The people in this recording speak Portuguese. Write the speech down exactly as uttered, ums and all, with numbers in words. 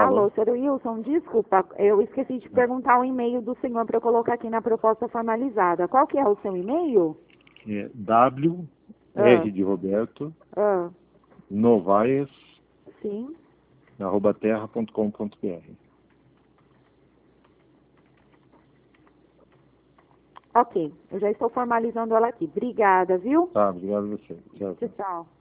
Alô, Alô. senhor Wilson, desculpa, eu esqueci de perguntar o e-mail do senhor para eu colocar aqui na proposta formalizada. Qual que é o seu e-mail? É W, Ah, R de Roberto, ah, Novaes, sim. arroba terra ponto com ponto br. Ok, eu já estou formalizando ela aqui. Obrigada, viu? Tá, obrigado a você. Tchau, Tchau, tchau. tchau.